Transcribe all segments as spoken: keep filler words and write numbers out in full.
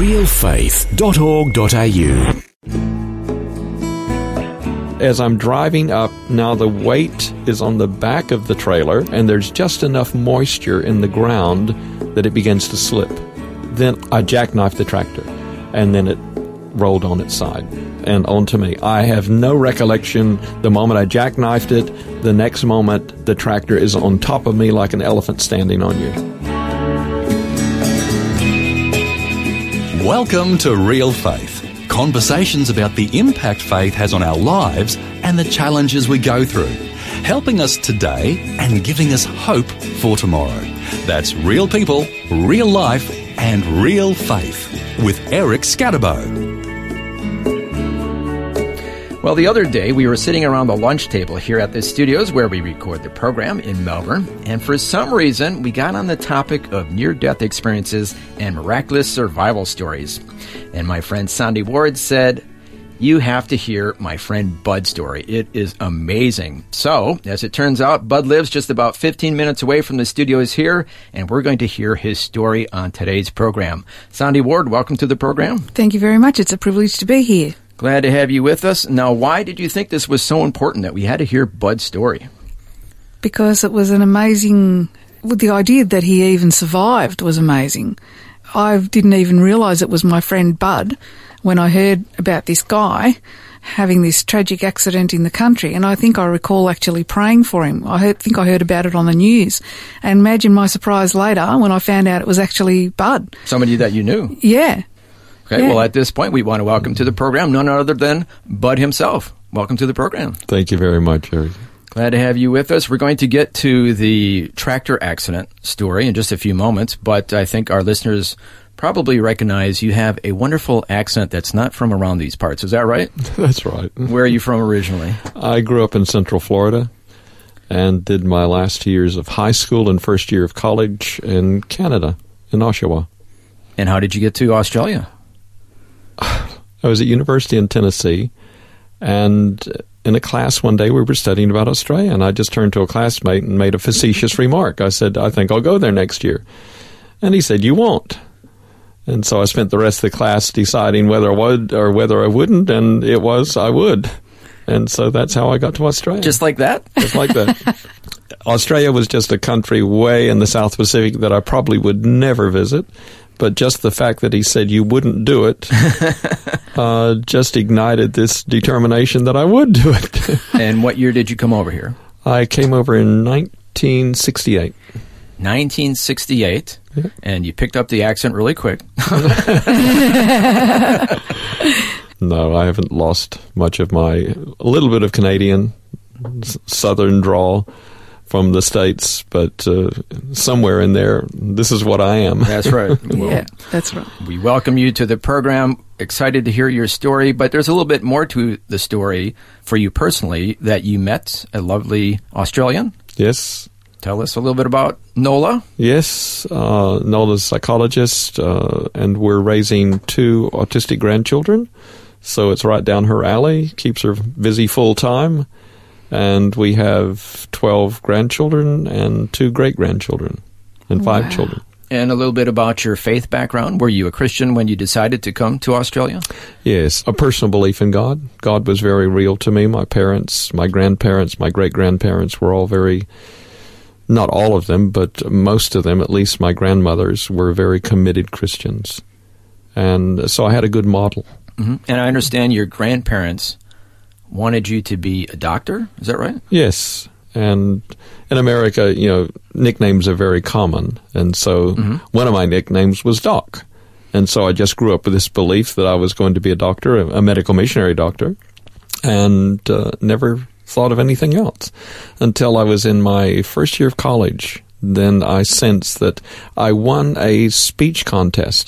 real faith dot org dot a u. As I'm driving up, now the weight is on the back of the trailer, and there's just enough moisture in the ground that it begins to slip. Then I jackknifed the tractor, and then it rolled on its side and onto me. I have no recollection the moment I jackknifed it. The next moment, the tractor is on top of me like an elephant standing on you. Welcome to Real Faith. Conversations about the impact faith has on our lives and the challenges we go through, helping us today and giving us hope for tomorrow. That's real people, real life, and real faith with Eric Scatterbo. Well, the other day, we were sitting around the lunch table here at the studios where we record the program in Melbourne, and for some reason, we got on the topic of near-death experiences and miraculous survival stories. And my friend Sandy Ward said, "You have to hear my friend Bud's story. It is amazing." So, as it turns out, Bud lives just about fifteen minutes away from the studios here, and we're going to hear his story on today's program. Sandy Ward, welcome to the program. Thank you very much. It's a privilege to be here. Glad to have you with us. Now, why did you think this was so important that we had to hear Bud's story? Because it was an amazing... Well, the idea that he even survived was amazing. I didn't even realise it was my friend Bud when I heard about this guy having this tragic accident in the country, and I think I recall actually praying for him. I heard, think I heard about it on the news. And imagine my surprise later when I found out it was actually Bud. Somebody that you knew? Yeah. Okay, yeah. Well, at this point, we want to welcome to the program none other than Bud himself. Welcome to the program. Thank you very much, Eric. Glad to have you with us. We're going to get to the tractor accident story in just a few moments, but I think our listeners probably recognize you have a wonderful accent that's not from around these parts. Is that right? That's right. Where are you from originally? I grew up in Central Florida and did my last two years of high school and first year of college in Canada, in Oshawa. And how did you get to Australia? I was at university in Tennessee, and in a class one day we were studying about Australia, and I just turned to a classmate and made a facetious remark. I said, "I think I'll go there next year." And he said, "You won't." And so I spent the rest of the class deciding whether I would or whether I wouldn't, and it was I would. And so that's how I got to Australia. Just like that? Just like that. Australia was just a country way in the South Pacific that I probably would never visit. But just the fact that he said you wouldn't do it uh, just ignited this determination that I would do it. And what year did you come over here? I came over in nineteen sixty-eight. nineteen sixty-eight, yeah. And you picked up the accent really quick. No, I haven't lost much of my, a little bit of Canadian, s- southern drawl from the States, but uh, somewhere in there, this is what I am. That's right. Well, yeah, that's right. We welcome you to the program. Excited to hear your story, but there's a little bit more to the story for you personally, that you met a lovely Australian. Yes. Tell us a little bit about Nola. Yes, uh, Nola's a psychologist, uh, and we're raising two autistic grandchildren, so it's right down her alley, keeps her busy full-time. And we have twelve grandchildren and two great-grandchildren and five wow. children. And a little bit about your faith background. Were you a Christian when you decided to come to Australia? Yes, a personal belief in God. God was very real to me. My parents, my grandparents, my great-grandparents were all very, not all of them, but most of them, at least my grandmothers, were very committed Christians. And so I had a good model. Mm-hmm. And I understand your grandparents wanted you to be a doctor, is that right? Yes, and in America, you know, nicknames are very common, and so mm-hmm. one of my nicknames was Doc, and so I just grew up with this belief that I was going to be a doctor, a medical missionary doctor, and uh, never thought of anything else until I was in my first year of college. Then I sensed that I won a speech contest.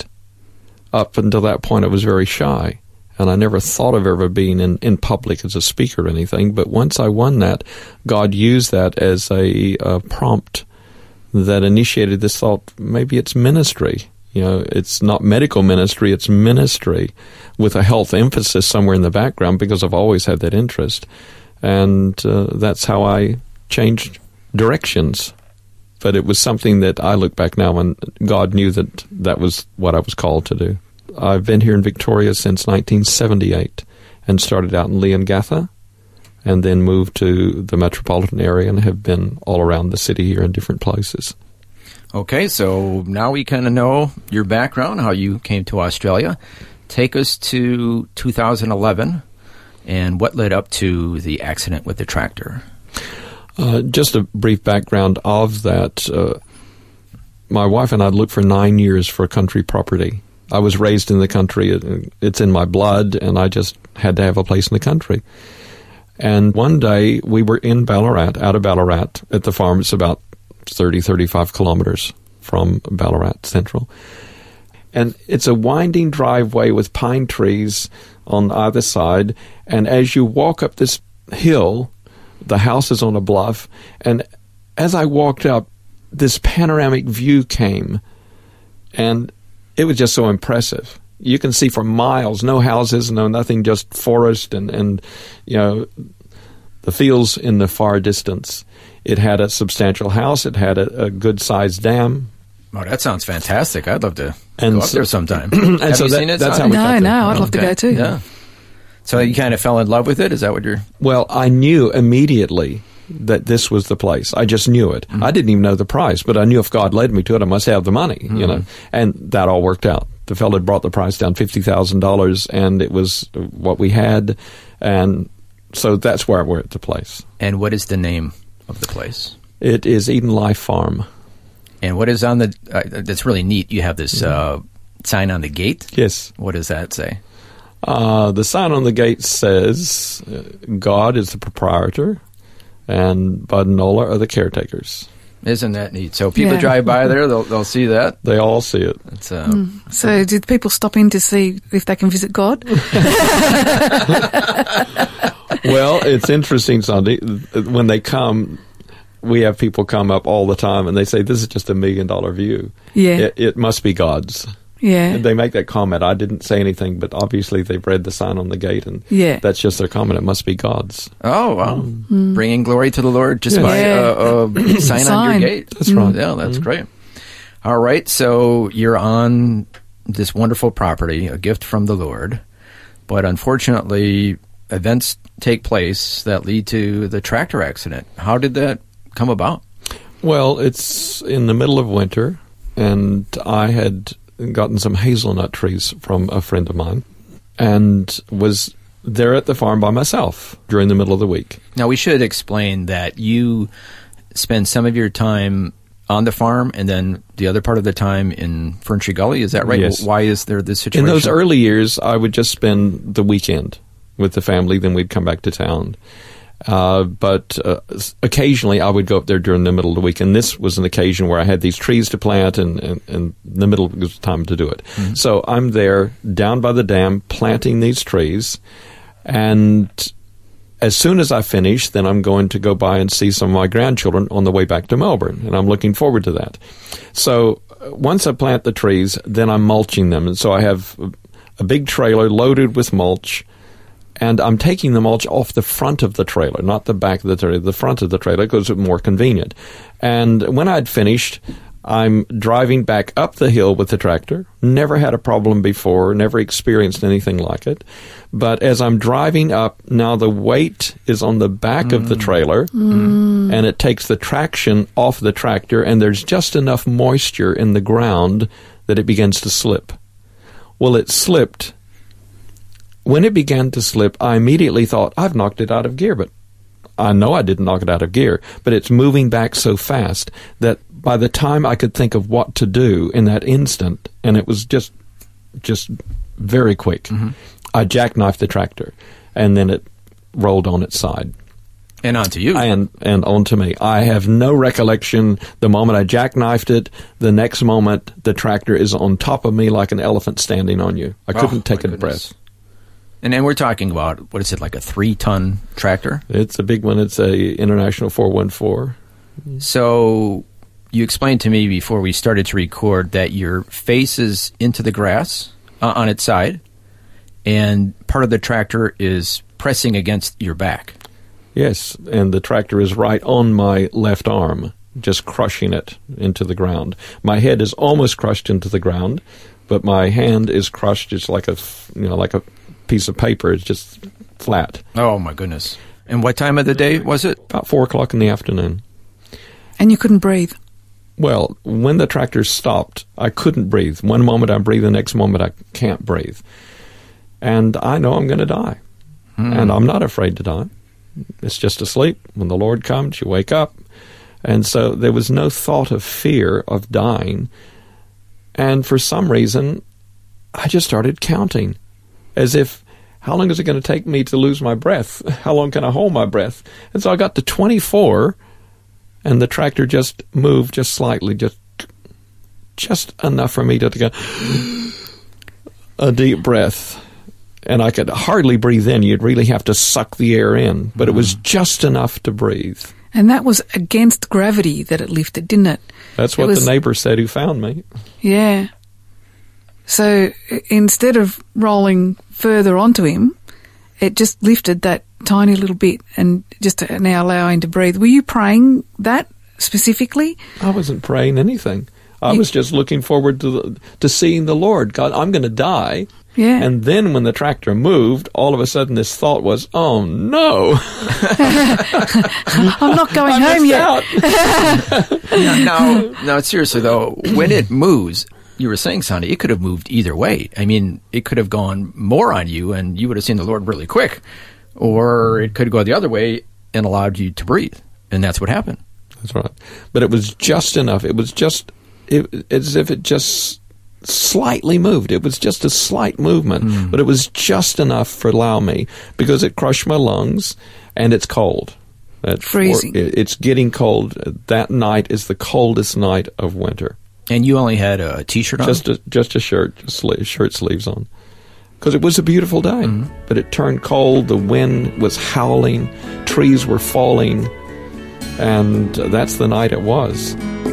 Up until that point, I was very shy. And I never thought of ever being in, in public as a speaker or anything. But once I won that, God used that as a, a prompt that initiated this thought, maybe it's ministry. You know, it's not medical ministry, it's ministry with a health emphasis somewhere in the background, because I've always had that interest. And uh, that's how I changed directions. But it was something that I look back now and God knew that that was what I was called to do. I've been here in Victoria since nineteen seventy-eight and started out in Leongatha and then moved to the metropolitan area and have been all around the city here in different places. Okay, so now we kind of know your background, how you came to Australia. Take us to two thousand eleven and what led up to the accident with the tractor. Uh, just a brief background of that. Uh, my wife and I looked for nine years for country property. I was raised in the country. It, it's in my blood, and I just had to have a place in the country. And one day, we were in Ballarat, out of Ballarat, at the farm. It's about thirty, thirty-five kilometers from Ballarat Central. And it's a winding driveway with pine trees on either side. And as you walk up this hill, the house is on a bluff. And as I walked up, this panoramic view came. And it was just so impressive. You can see for miles, no houses, no nothing, just forest and, and you know, the fields in the far distance. It had a substantial house. It had a, a good-sized dam. Oh, that sounds fantastic. I'd love to and go up so, there sometime. and Have so you that, seen it? That's Son? how we no, got there. no, I'd love okay. to go too. Yeah. So you kind of fell in love with it? Is that what you're... Well, I knew immediately that this was the place. I just knew it. Mm-hmm. I didn't even know the price, but I knew if God led me to it, I must have the money, mm-hmm. you know. And that all worked out. The fellow had brought the price down fifty thousand dollars, and it was what we had. And so that's where we're at the place. And what is the name of the place? It is Eden Life Farm. And what is on the... Uh, that's really neat. You have this uh, sign on the gate? Yes. What does that say? Uh, the sign on the gate says, uh, God is the proprietor, and Bud and Nola are the caretakers. Isn't that neat? So people Yeah. drive by there, they'll they'll see that. They all see it. It's, uh, Mm. So did people stop in to see if they can visit God? Well, it's interesting, Sandy. When they come, we have people come up all the time, and they say, this is just a million-dollar view. Yeah. It, it must be God's. Yeah. And they make that comment. I didn't say anything, but obviously they've read the sign on the gate, and Yeah. that's just their comment. It must be God's. oh, wow. Bringing glory to the Lord just Yes. by Yeah. a, a sign, on Sign. your gate. That's right. Yeah, that's great. All right, so you're on this wonderful property, a gift from the Lord, but unfortunately, events take place that lead to the tractor accident. How did that come about? Well, it's in the middle of winter, and I had gotten some hazelnut trees from a friend of mine and was there at the farm by myself during the middle of the week. Now, we should explain that you spend some of your time on the farm and then the other part of the time in Ferntree Gully. Is that right? Yes. Why is there this In situation? those early years, I would just spend the weekend with the family, then we'd come back to town. Uh, but uh, occasionally I would go up there during the middle of the week, and this was an occasion where I had these trees to plant, and, and, and the middle was the time to do it. Mm-hmm. So I'm there down by the dam planting these trees, and as soon as I finish, then I'm going to go by and see some of my grandchildren on the way back to Melbourne, and I'm looking forward to that. So uh, once I plant the trees, then I'm mulching them, and so I have a big trailer loaded with mulch, and I'm taking the mulch off the front of the trailer, not the back of the trailer, the front of the trailer, because it's more convenient. And when I'd finished, I'm driving back up the hill with the tractor. Never had a problem before, never experienced anything like it. But as I'm driving up, now the weight is on the back mm. of the trailer, mm. and it takes the traction off the tractor, and there's just enough moisture in the ground that it begins to slip. Well, it slipped. When it began to slip, I immediately thought, I've knocked it out of gear, but I know I didn't knock it out of gear, but it's moving back so fast that by the time I could think of what to do in that instant, and it was just just very quick, mm-hmm. I jackknifed the tractor, and then it rolled on its side. And onto you. And, and onto me. I have no recollection. The moment I jackknifed it, the next moment, the tractor is on top of me like an elephant standing on you. I couldn't oh, take a goodness. breath. And then we're talking about, what is it, like a three-ton tractor? It's a big one. It's a International four one four. So you explained to me before we started to record that your face is into the grass uh, on its side, and part of the tractor is pressing against your back. Yes, and the tractor is right on my left arm, just crushing it into the ground. My head is almost crushed into the ground, but my hand is crushed. It's like a, you know, like a piece of paper. It's just flat. Oh, my goodness. And what time of the day was it? About four o'clock in the afternoon. And you couldn't breathe? Well, when the tractor stopped, I couldn't breathe. One moment I breathe, the next moment I can't breathe. And I know I'm going to die. Mm. And I'm not afraid to die. It's just asleep. When the Lord comes, you wake up. And so there was no thought of fear of dying. And for some reason, I just started counting as if, how long is it going to take me to lose my breath? How long can I hold my breath? And so I got to twenty-four, and the tractor just moved just slightly, just just enough for me to get a deep breath. And I could hardly breathe in. You'd really have to suck the air in. But mm. it was just enough to breathe. And that was against gravity that it lifted, didn't it? That's what was, the neighbor said who found me. Yeah. So instead of rolling further onto him, it just lifted that tiny little bit and just to now allow him to breathe. Were you praying that specifically? I wasn't praying anything. I you, was just looking forward to the, to seeing the Lord. God, I'm going to die. Yeah. And then when the tractor moved, all of a sudden this thought was, oh, no. I'm not going I home yet. now, now, now, seriously, though, when it moves, you were saying, Sonny, it could have moved either way. I mean, it could have gone more on you and you would have seen the Lord really quick. Or it could go the other way and allowed you to breathe. And that's what happened. That's right. But it was just enough. It was just it, as if it just slightly moved. It was just a slight movement. Mm. But it was just enough for allow me because it crushed my lungs and it's cold. It's freezing. It, it's getting cold. That night is the coldest night of winter. And you only had a T-shirt on? Just a, just a shirt, just sleeve, shirt sleeves on. Because it was a beautiful day. Mm-hmm. But it turned cold, the wind was howling, trees were falling, and that's the night it was.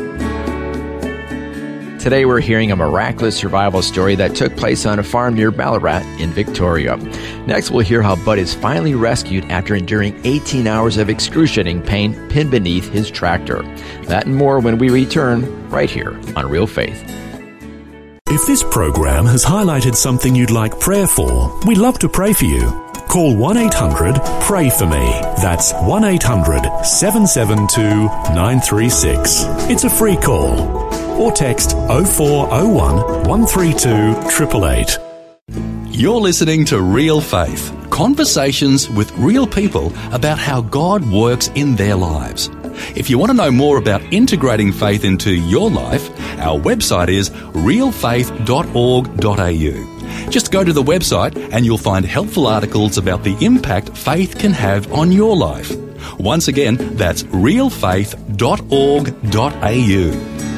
Today we're hearing a miraculous survival story that took place on a farm near Ballarat in Victoria. Next we'll hear how Bud is finally rescued after enduring eighteen hours of excruciating pain pinned beneath his tractor. That and more when we return right here on Real Faith. If this program has highlighted something you'd like prayer for, we'd love to pray for you. Call one eight hundred pray for me. That's one eight hundred seven seven two nine three six. It's a free call. Or text oh four oh one one three two eight eight eight. You're listening to Real Faith, conversations with real people about how God works in their lives. If you want to know more about integrating faith into your life, our website is real faith dot org dot a u. Just go to the website and you'll find helpful articles about the impact faith can have on your life. Once again, that's real faith dot org dot a u.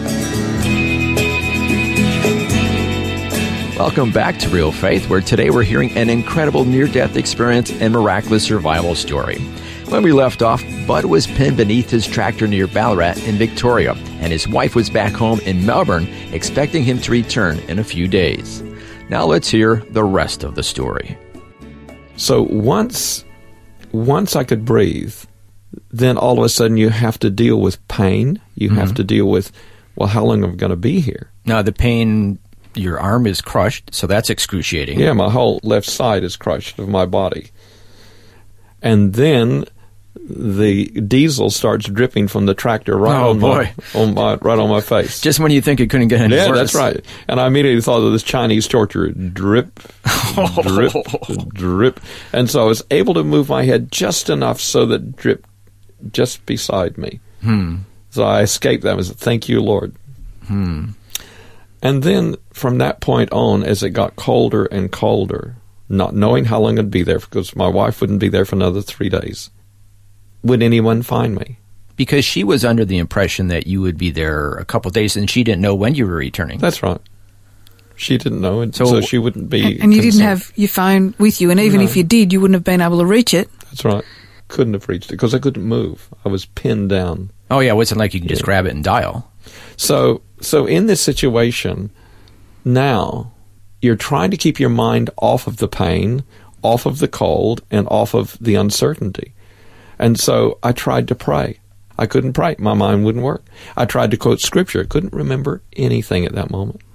Welcome back to Real Faith, where today we're hearing an incredible near-death experience and miraculous survival story. When we left off, Bud was pinned beneath his tractor near Ballarat in Victoria, and his wife was back home in Melbourne, expecting him to return in a few days. Now let's hear the rest of the story. So once, once I could breathe, then all of a sudden you have to deal with pain. You mm-hmm. have to deal with, well, how long am I going to be here? Now the pain... Your arm is crushed, so that's excruciating. Yeah, my whole left side is crushed of my body. And then the diesel starts dripping from the tractor right, oh, on, boy. My, on my right on my face. Just when you think it couldn't get any yeah, worse. Yeah, that's right. And I immediately thought of this Chinese torture. Drip, drip, drip. And so I was able to move my head just enough so that drip just beside me. Hmm. So I escaped that. I said, thank you, Lord. Hmm. And then from that point on, as it got colder and colder, not knowing how long I'd be there, because my wife wouldn't be there for another three days, would anyone find me? Because she was under the impression that you would be there a couple of days, and she didn't know when you were returning. That's right. She didn't know, and so, so she wouldn't be And, and you didn't have your phone with you, and even no. if you did, you wouldn't have been able to reach it. That's right. Couldn't have reached it, because I couldn't move. I was pinned down. Oh, yeah, it wasn't like you could just yeah. grab it and dial. So, so in this situation, now you're trying to keep your mind off of the pain, off of the cold, and off of the uncertainty. And so I tried to pray. I couldn't pray. My mind wouldn't work. I tried to quote scripture. I couldn't remember anything at that moment.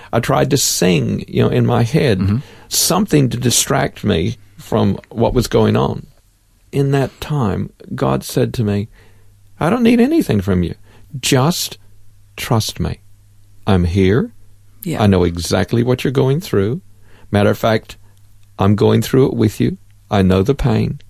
I tried to sing, you know, in my head, mm-hmm. something to distract me from what was going on. In that time, God said to me, I don't need anything from you. Just trust me. I'm here. Yeah. I know exactly what you're going through. Matter of fact, I'm going through it with you. I know the pain.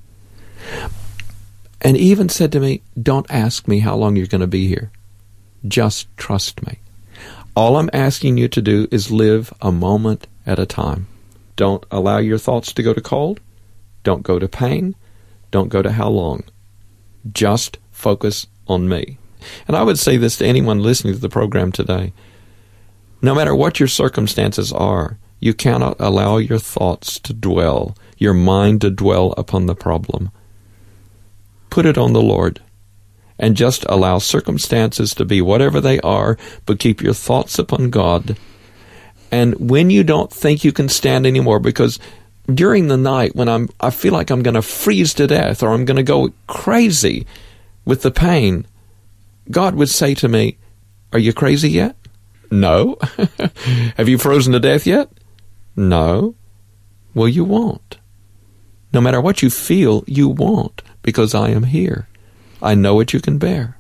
And even said to me, don't ask me how long you're going to be here. Just trust me. All I'm asking you to do is live a moment at a time. Don't allow your thoughts to go to cold. Don't go to pain. Don't go to how long. Just focus on me. And I would say this to anyone listening to the program today. No matter what your circumstances are, you cannot allow your thoughts to dwell, your mind to dwell upon the problem. Put it on the Lord, and just allow circumstances to be whatever they are, but keep your thoughts upon God. And when you don't think you can stand anymore, because during the night when I'm, I feel like I'm going to freeze to death or I'm going to go crazy with the pain, God would say to me, are you crazy yet? No. Have you frozen to death yet? No. Well, you won't. No matter what you feel, you won't, because I am here. I know what you can bear.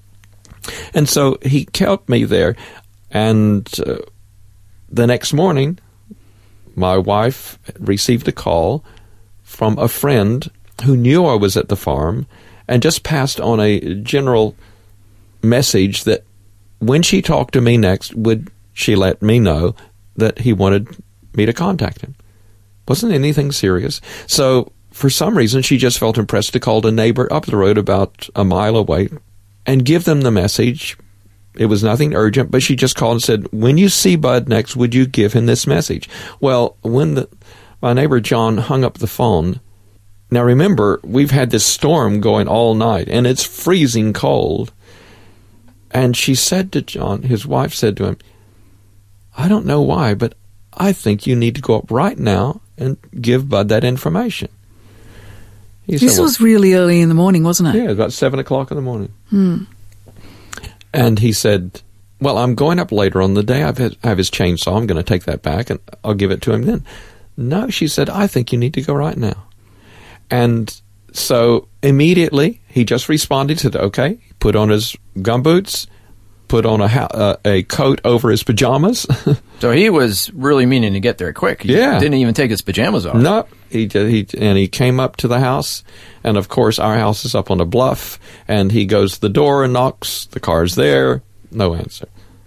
And so he kept me there. And uh, the next morning, my wife received a call from a friend who knew I was at the farm and just passed on a general message that when she talked to me next, would she let me know that he wanted me to contact him. Wasn't anything serious. So for some reason, she just felt impressed to call a neighbor up the road about a mile away and give them the message. It was nothing urgent, but she just called and said, when you see Bud next, would you give him this message? Well, when the, my neighbor John hung up the phone, now remember, we've had this storm going all night, and it's freezing cold. And she said to John, his wife said to him, I don't know why, but I think you need to go up right now and give Bud that information. He this said, was well, really early in the morning, wasn't it? Yeah, about seven o'clock in the morning. Hmm. And he said, well, I'm going up later on the day. I've had, I have his chainsaw. I'm going to take that back, and I'll give it to him then. No, she said, I think you need to go right now. And so immediately he just responded, said, okay, put on his gumboots, put on a uh, a coat over his pajamas. So he was really meaning to get there quick. He yeah. didn't even take his pajamas off. No, he did. He and he came up to the house, and of course our house is up on a bluff. And he goes to the door and knocks. The car's there. No answer.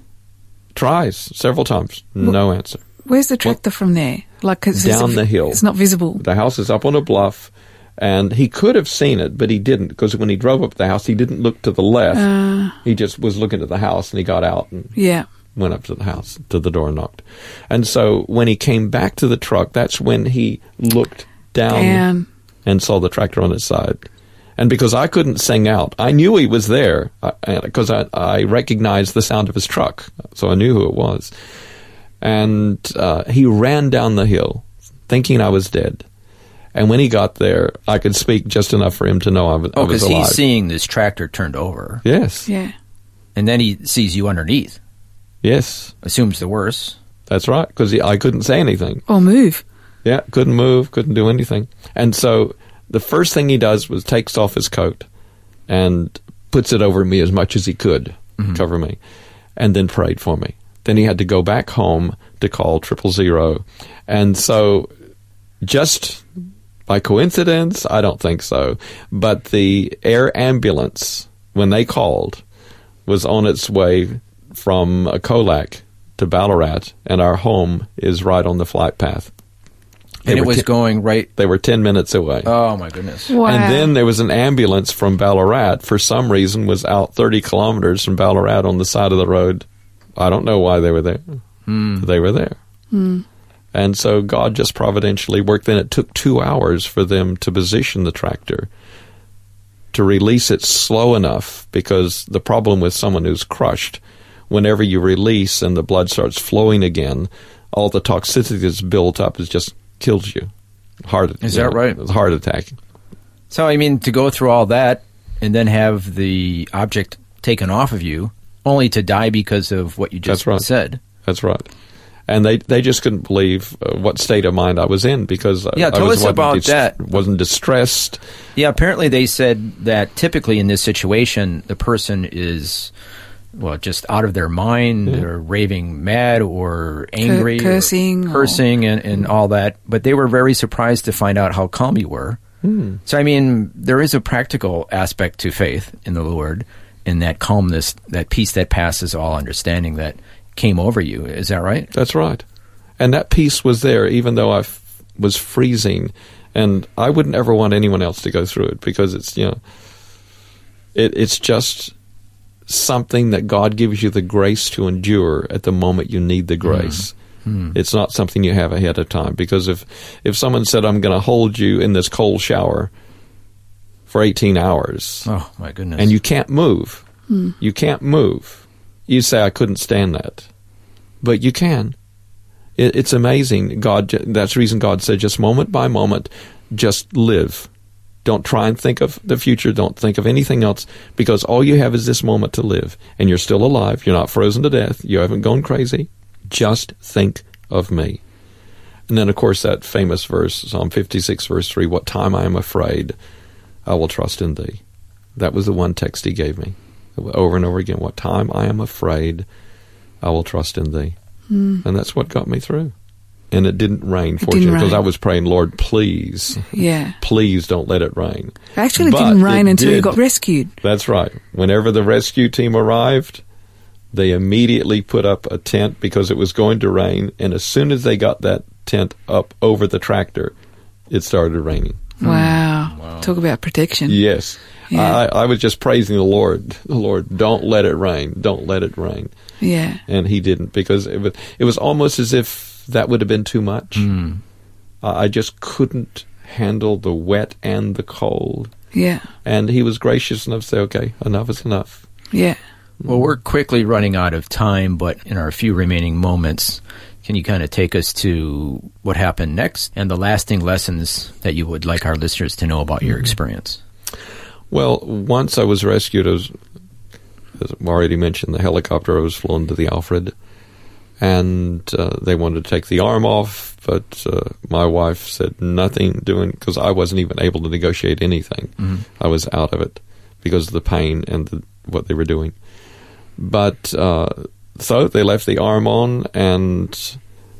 Tries several times. No well, answer. Where's the tractor well, from there? Like it's, down it's, the hill. It's not visible. The house is up on a bluff. And he could have seen it, but he didn't, because when he drove up to the house, he didn't look to the left. Uh, he just was looking at the house, and he got out and yeah. went up to the house, to the door and knocked. And so when he came back to the truck, that's when he looked down Damn. and saw the tractor on its side. And because I couldn't sing out, I knew he was there, because I, I, I recognized the sound of his truck, so I knew who it was. And uh, he ran down the hill, thinking I was dead. And when he got there, I could speak just enough for him to know I was, oh, I was alive. Oh, because he's seeing this tractor turned over. Yes. Yeah. And then he sees you underneath. Yes. Assumes the worst. That's right, because I couldn't say anything. Or move. Yeah, couldn't move, couldn't do anything. And so the first thing he does was takes off his coat and puts it over me as much as he could, mm-hmm. cover me, and then prayed for me. Then he had to go back home to call triple zero. And so just by coincidence, I don't think so, but the air ambulance, when they called, was on its way from Colac to Ballarat, and our home is right on the flight path. And it was ten, going right... They were ten minutes away. Oh, my goodness. Wow. And then there was an ambulance from Ballarat, for some reason, was out thirty kilometers from Ballarat on the side of the road. I don't know why they were there. Mm. They were there. Mm. And so God just providentially worked. Then it took two hours for them to position the tractor, to release it slow enough, because the problem with someone who's crushed, whenever you release and the blood starts flowing again, all the toxicity that's built up is just kills you. Heart, is you that know, right? Heart attack. So, I mean, to go through all that and then have the object taken off of you, only to die because of what you just That's right. said. That's right. And they, they just couldn't believe uh, what state of mind I was in because yeah, I, tell I was, us about dis- that. wasn't distressed. Yeah, apparently they said that typically in this situation, the person is, well, just out of their mind, yeah. or raving mad or angry, Cur- cursing, or cursing, or... and, and all that. But they were very surprised to find out how calm you were. Hmm. So, I mean, there is a practical aspect to faith in the Lord, in that calmness, that peace that passes all understanding that came over you. Is that right? That's right. And that peace was there even though I f- was freezing. And I wouldn't ever want anyone else to go through it because it's, you know, it, it's just something that God gives you the grace to endure at the moment you need the grace. Mm. It's not something you have ahead of time. Because if, if someone said, I'm going to hold you in this cold shower for eighteen hours. Oh, my goodness. And you can't move. Mm. You can't move. You say, I couldn't stand that. But you can. It, it's amazing. God. That's the reason God said, just moment by moment, just live. Don't try and think of the future. Don't think of anything else, because all you have is this moment to live. And you're still alive. You're not frozen to death. You haven't gone crazy. Just think of me. And then, of course, that famous verse, Psalm fifty-six, verse three, what time I am afraid, I will trust in thee. That was the one text he gave me over and over again. What time I am afraid, I will trust in thee. Mm. And that's what got me through. And it didn't rain, it fortunately, because rain. I was praying, Lord, please, yeah, please don't let it rain. Actually, it but didn't rain it until did. you got rescued. That's right. Whenever the rescue team arrived, they immediately put up a tent because it was going to rain. And as soon as they got that tent up over the tractor, it started raining. Wow. wow. Talk about protection. Yes. Yeah. I, I was just praising the Lord. The Lord, don't let it rain. Don't let it rain. Yeah. And he didn't, because it was, it was almost as if that would have been too much. Mm. Uh, I just couldn't handle the wet and the cold. Yeah. And he was gracious enough to say, okay, enough is enough. Yeah. Well, we're quickly running out of time, but in our few remaining moments, can you kind of take us to what happened next and the lasting lessons that you would like our listeners to know about your experience? Well, once I was rescued, I was, as I already mentioned, the helicopter, I was flown to the Alfred, and uh, they wanted to take the arm off, but uh, my wife said nothing doing, because I wasn't even able to negotiate anything. Mm-hmm. I was out of it because of the pain and the, what they were doing. But uh, so they left the arm on, and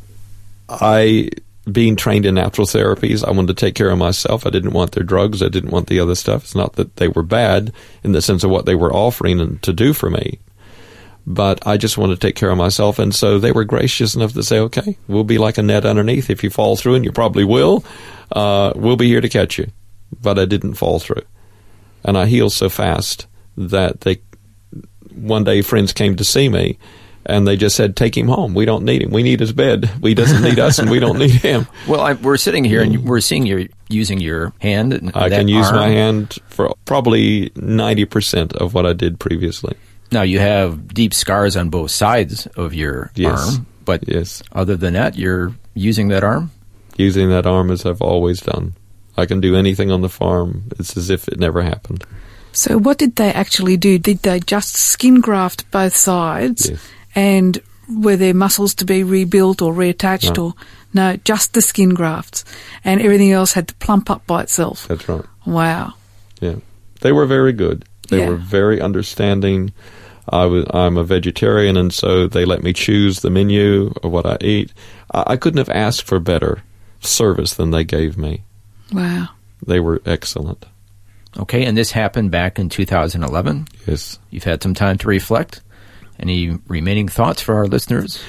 I, being trained in natural therapies, I wanted to take care of myself. I didn't want their drugs. I didn't want the other stuff. It's not that they were bad in the sense of what they were offering and to do for me, but I just wanted to take care of myself. And so they were gracious enough to say, okay, we'll be like a net underneath. If you fall through, and you probably will, uh, we'll be here to catch you. But I didn't fall through. And I healed so fast that they, one day friends came to see me, and they just said, take him home. We don't need him. We need his bed. He doesn't need us, and we don't need him. Well, I, we're sitting here, and we're seeing you using your hand. And I that can use arm. my hand for probably ninety percent of what I did previously. Now, you have deep scars on both sides of your Yes. arm, but Yes. other than that, you're using that arm? Using that arm as I've always done. I can do anything on the farm. It's as if it never happened. So what did they actually do? Did they just skin graft both sides? Yes. And were their muscles to be rebuilt or reattached? No. Or no, just the skin grafts. And everything else had to plump up by itself. That's right. Wow. Yeah. They were very good. They Yeah. were very understanding. I was, I'm a vegetarian, and so they let me choose the menu of what I eat. I, I couldn't have asked for better service than they gave me. Wow. They were excellent. Okay, and this happened back in two thousand eleven. Yes. You've had some time to reflect. Any remaining thoughts for our listeners?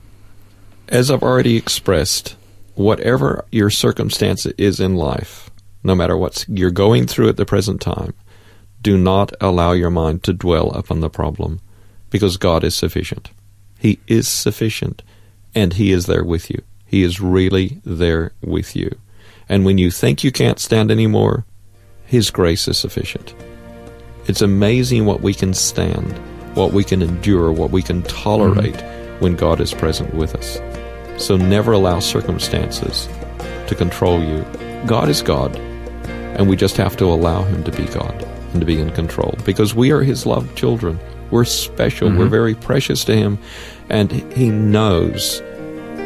As I've already expressed, whatever your circumstance is in life, no matter what you're going through at the present time, do not allow your mind to dwell upon the problem, because God is sufficient. He is sufficient, and He is there with you. He is really there with you. And when you think you can't stand anymore, His grace is sufficient. It's amazing what we can stand, what we can endure, what we can tolerate mm-hmm. when God is present with us. So never allow circumstances to control you. God is God, and we just have to allow Him to be God and to be in control, because we are His loved children. We're special. Mm-hmm. We're very precious to Him, and He knows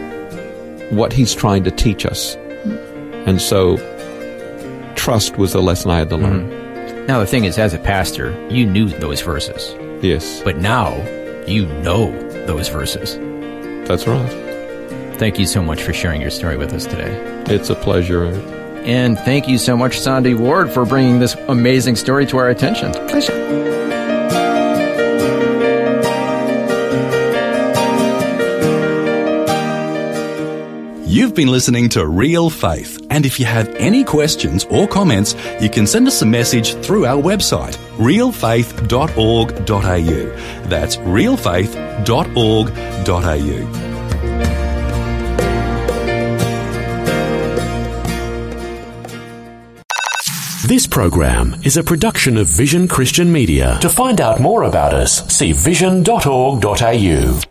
what he's trying to teach us. And so trust was the lesson I had to learn. Mm-hmm. Now, the thing is, as a pastor, you knew those verses. Yes. But now you know those verses. That's right. Thank you so much for sharing your story with us today. It's a pleasure. And thank you so much, Sandy Ward, for bringing this amazing story to our attention. Pleasure. You've been listening to Real Faith, and if you have any questions or comments, you can send us a message through our website, real faith dot org dot a u. That's real faith dot org dot a u. This program is a production of Vision Christian Media. To find out more about us, see vision dot org dot a u.